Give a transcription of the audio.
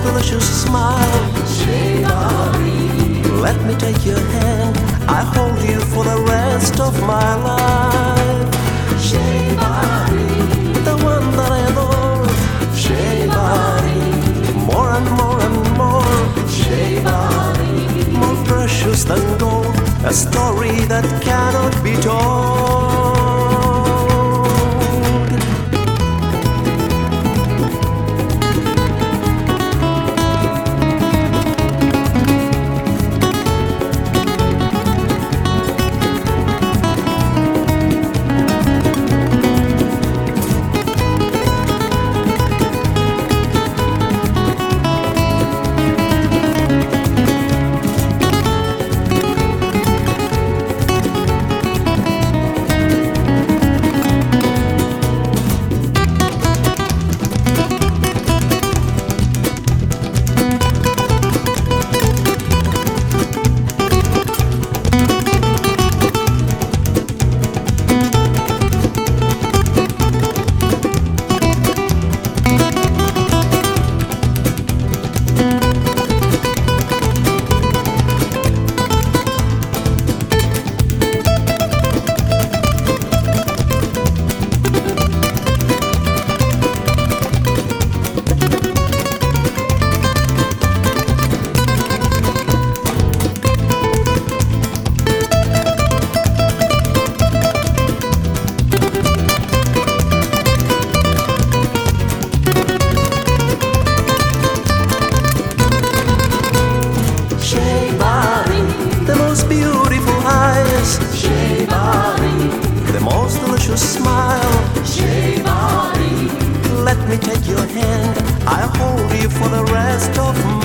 delicious smile. Let me take your hand, I hold you for the rest of my life. The one that I adore, more and more and more, more precious than gold, a story that cannot be told. The most delicious smile. Let me take your hand, I'll hold you for the rest of my life.